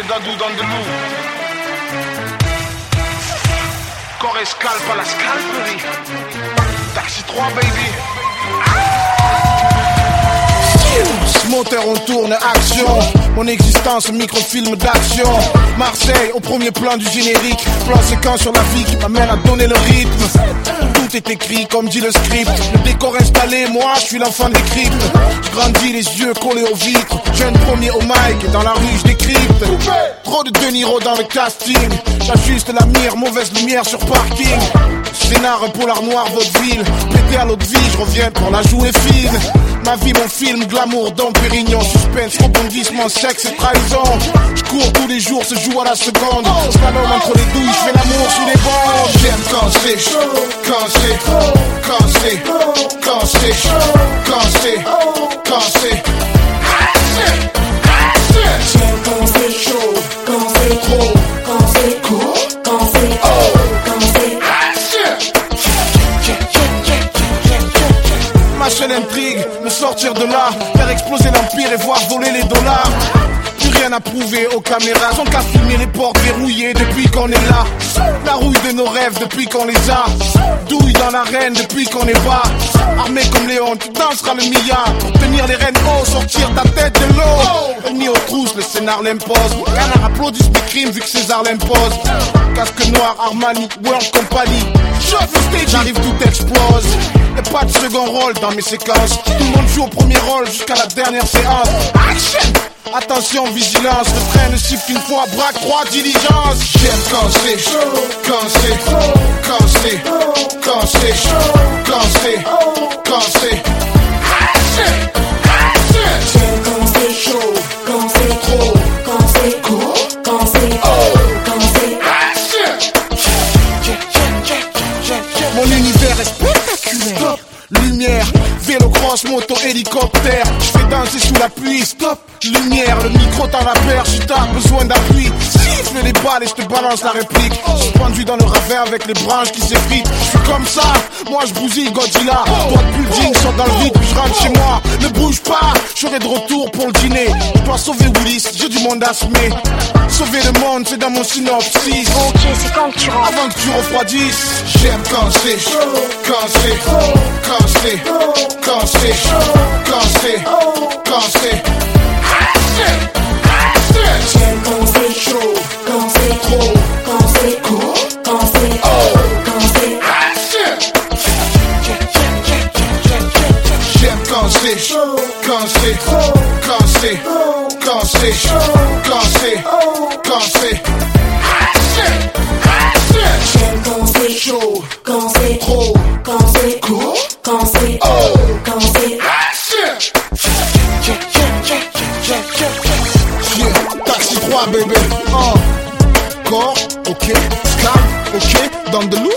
Dadou dans de loup. Corps et scalp à la scalperie. Taxi 3 baby. Ce moteur on tourne, action. Mon existence, microfilm d'action. Marseille au premier plan du générique. Plan séquence sur la vie qui m'amène à donner le rythme. Tout est écrit comme dit le script. Le décor installé, moi je suis l'enfant des cryptes. Je grandis les yeux collés aux vitres. Jeune premier au mic et dans la rue je décrypte. Trop de De Niro dans le casting. J'ajuste la mire, mauvaise lumière sur parking. Scénar, un polar noir, vaudeville. Pété à l'autre vie, je reviens pour la jouer fine. Ma vie, mon film, glamour, Dom Pérignon. Suspense, rebondissement, sexe et trahison. Je cours tous les jours, se joue à la seconde. Slalom entre les douilles, je fais l'amour sous les bandes. J'aime quand c'est chaud, quand c'est, quand c'est, quand c'est, quand c'est, quand c'est. J'aime quand c'est chaud, quand c'est trop, quand c'est court, quand c'est haut, quand c'est. Ma seule intrigue, me sortir de là, faire exploser l'empire et voir voler les dollars. Plus rien à prouver aux caméras, sans qu'à filmer les portes verrouillées depuis qu'on est là. La rouille de nos rêves depuis qu'on les a. Douille dans l'arène depuis qu'on est bas. Armé comme Léon, tu danseras le milliard. Pour tenir les rênes hauts, sortir ta tête de l'eau. Mis aux trousses, le scénar l'impose. Canard applaudisse mes crimes vu que César l'impose. Casque noir, Armani, World Company. Chauffe le stage, j'arrive, tout explose. Y'a pas de second rôle dans mes séquences. Tout le monde joue au premier rôle jusqu'à la dernière séance. Action! Attention, vigilance, le train ne siffle qu'une fois, braque 3 diligences. J'aime quand c'est chaud, quand c'est, quand c'est, quand c'est, quand c'est, quand c'est. J'aime quand c'est chaud, quand c'est trop, quand c'est court, quand c'est haut, quand c'est. Mon univers est spectaculaire. Lumière, vélo-cross, moto, hélicoptère. Je fais danser sous la pluie, stop. Lumière, le micro t'en la perche, si t'as besoin d'appui. Siffle les balles et je te balance la réplique. Suspendu dans le ravin avec les branches qui s'effritent. Je suis comme ça, moi je bousille Godzilla. Toi de building, sors dans le vide puis je rentre chez moi. Ne bouge pas, je serai de retour pour le dîner. Je dois sauver Willis, j'ai du monde à semer. Sauver le monde, c'est dans mon synopsis. Ok, c'est quand que tu rentres? Avant que tu refroidisses. J'aime quand c'est chaud, quand c'est, quand c'est, quand c'est, quand c'est, quand c'est. J'aime quand c'est chaud, quand c'est trop, quand c'est court, quand c'est haut, quand c'est. J'aime quand c'est chaud, quand c'est, quand c'est, quand c'est, quand c'est, quand c'est. J'aime quand c'est chaud, quand c'est trop, quand c'est court, quand c'est haut, quand c'est. Taxi 3 bébé. Corps, ok, scalp, ok, dans de loup.